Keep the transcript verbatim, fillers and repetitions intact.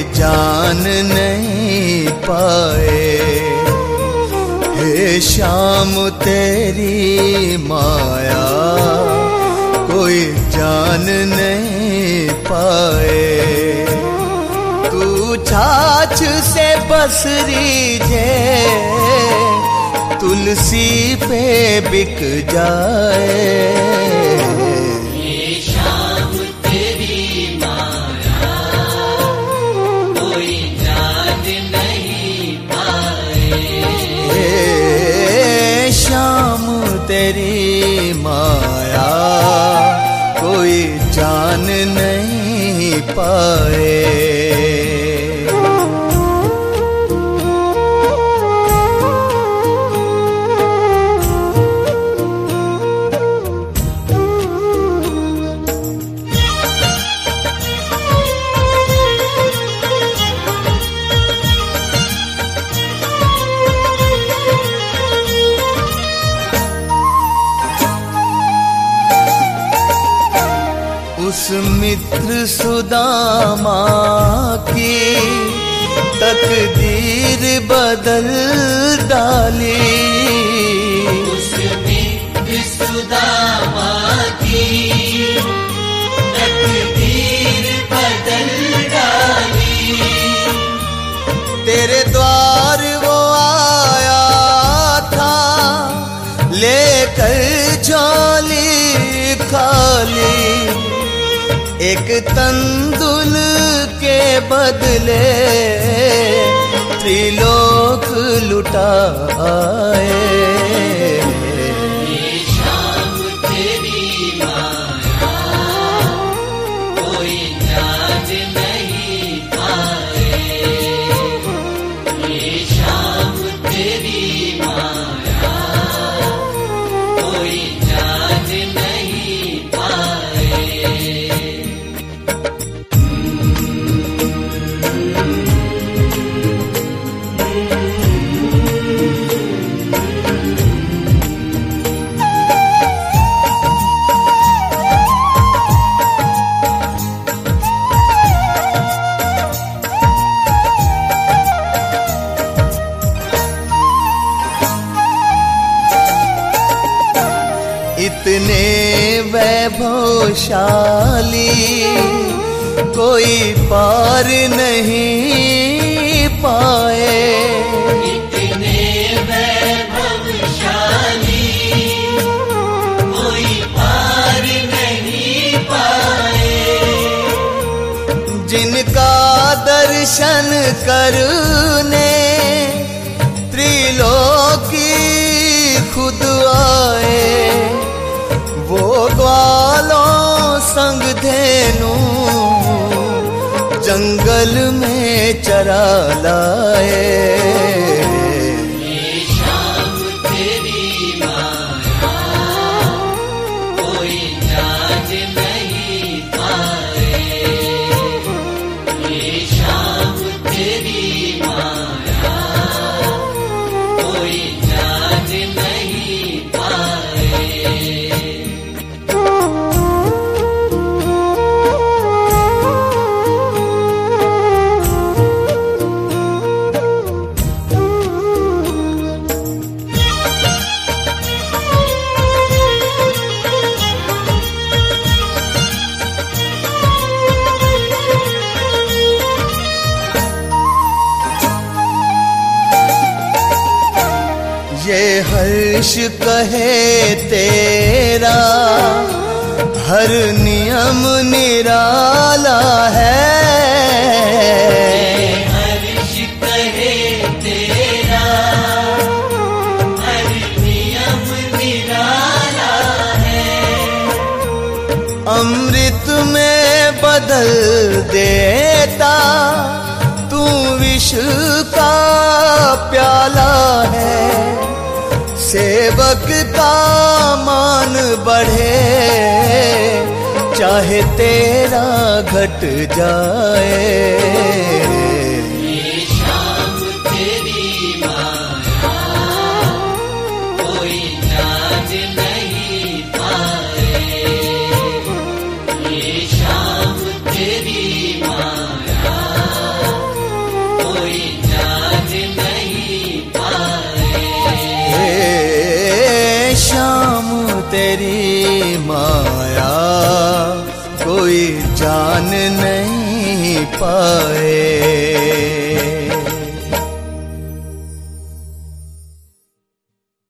जान नहीं पाए। हे शाम तेरी माया कोई जान नहीं पाए। तू छाछ से बसरी जे तुलसी पे बिक जाए। ये शाम तेरी माया कोई जान नहीं पाए। ये शाम तेरी माया कोई जान नहीं पाए। उस मित्र सुदामा की तकदीर बदल डाली। उस मित्र सुदामा की तकदीर बदल डाली। तेरे द्वार वो आया था लेकर झोली खाली। एक तंदुल के बदले त्रिलोक लुटा आए। ये शाम तेरी माया कोई जान नहीं पाए। ये शाम तेरी माया कोई जान नहीं पाए। इतने वैभवशाली कोई पार नहीं पाए। इतने वैभवशाली कोई पार नहीं पाए। जिनका दर्शन करने त्रिलोकी खुद आए। वो ग्वालों संग धेनु जंगल में चरा लाए। ये शाम तेरी माया कोई जान नहीं पाए। ये शाम तेरी माया कोई जान नहीं पाए। ये हर्ष कहे तेरा हर नियम निराला है। हर्ष कहे तेरा हर नियम निराला है। अमृत में बदल देता तू विष का प्याला है। सेवक का मान बढ़े चाहे तेरा घट जाए। ये शाम तेरी माया कोई जान नहीं पाए। ये शाम तेरी माया तेरी माया कोई जान नहीं पाए।